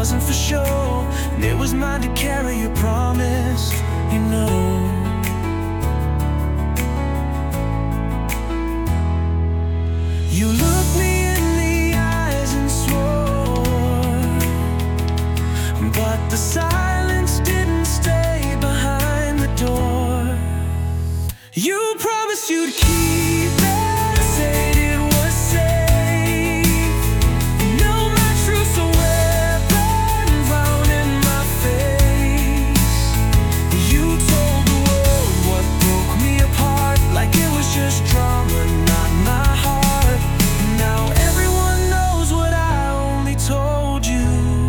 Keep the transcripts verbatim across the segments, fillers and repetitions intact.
wasn't for show, and it was mine to carry. You promised, you know. You looked me in the eyes and swore, but the silence didn't stay behind the door. You promised you'd keep it, said it was safe. Now my truth's a weapon found in my face. You told the world what broke me apart, like it was just drama, not my heart. Now everyone knows what I only told you,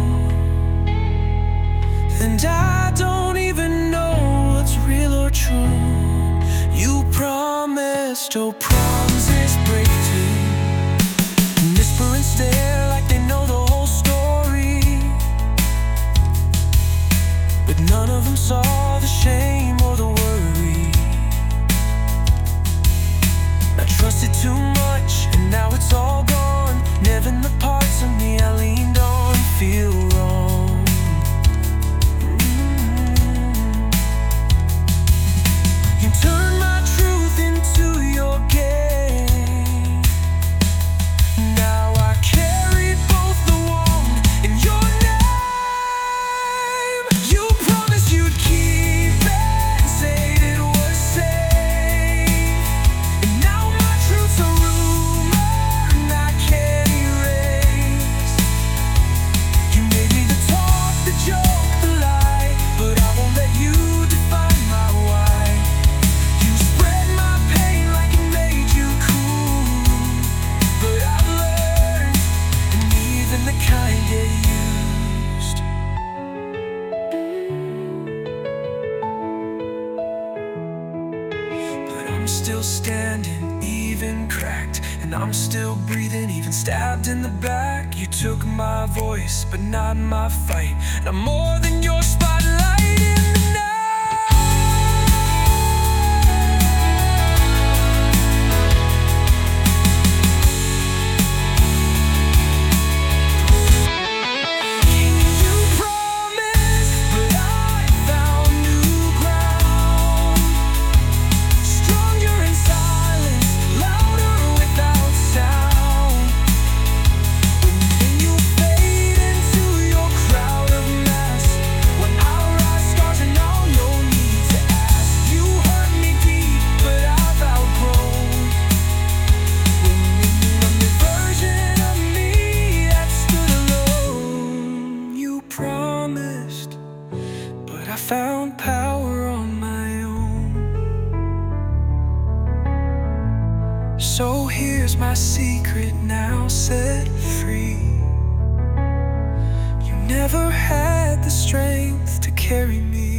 and I don't even know what's real or true. You promised, oh promises break too, and whisper and stare like they know the whole story, but none of them saw the shame or the worry. I trusted too much, and now it's all gone. Never the parts of me I leaned on feel wrong. Mm-hmm. You turned my truth into your game. Now I carry both the wound and your name. You promised you'd keep it, said it was safe, and now my truth's a rumor and I can't erase. You made me the talk, the joke, the lie, but I won't let you define my why. You spread my pain like it made you cool, but I've learned, and even the kind get used. But I'm still standing, even cracked, and I'm still breathing, even stabbed in the back. You took my voice, but not my fight, and I'm more than your spotlight in the night. You promised, but I found new ground. Stronger in silence, louder without sound. When you fade into your crowd of mass, when I rise scars and all no need to ask. You hurt me deep, but I've outgrown. When I'm the version of me that stood alone. You promised, but I found power on my own. So here's my secret now set free. You never had the strength to carry me.